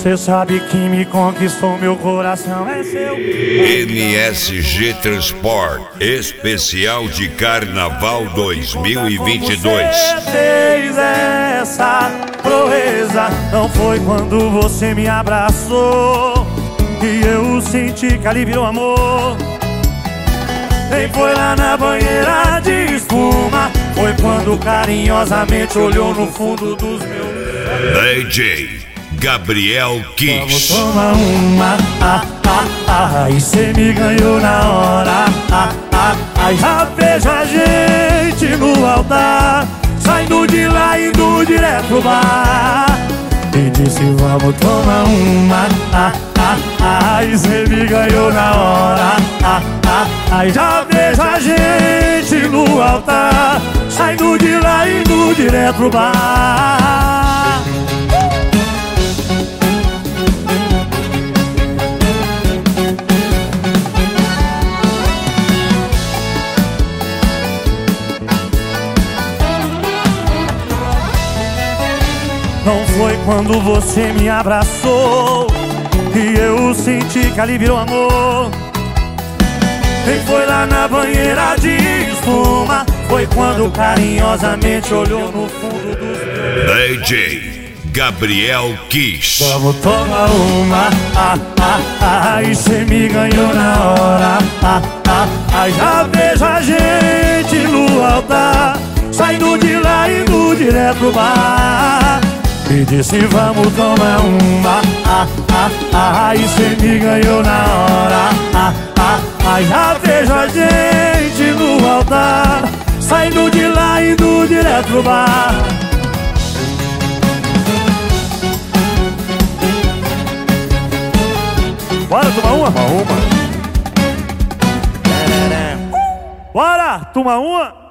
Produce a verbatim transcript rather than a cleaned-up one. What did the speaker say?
Cê sabe que me conquistou, meu coração é seu. M S G Transport Especial de Carnaval dois mil e vinte e dois. Você fez essa proeza. Não foi quando você me abraçou que eu senti que ali virou amor. Nem foi lá na banheira de espuma. Foi quando carinhosamente olhou no fundo dos meus... D J Gabriel Kiss. Vamos tomar uma, ah, ah, ah, e cê me ganhou na hora, ah, ah, ah. Já vejo a gente no altar, saindo de lá e indo direto pro bar. E disse vamos tomar uma, ah, ah, ah, e cê me ganhou na hora, ah, ah, ah. Já vejo a gente no altar, saindo de lá e indo direto pro bar. Não foi quando você me abraçou que eu senti que ali virou amor. Nem foi lá na banheira de espuma. Foi quando carinhosamente olhou no fundo dos meus... D J Gabriel Kiss. Vamos tomar uma, ah, ah, ah, e cê me ganhou na hora, ah, ah, ah. Já vejo a gente no altar, saindo de lá e indo direto pro bar. E disse vamos tomar uma, ah, ah, ah, e cê me ganhou na hora, ah, ah, ah. Já vejo a gente no altar, saindo de lá e indo direto pro bar. Bora tomar uma? Uma, uma. Bora tomar uma?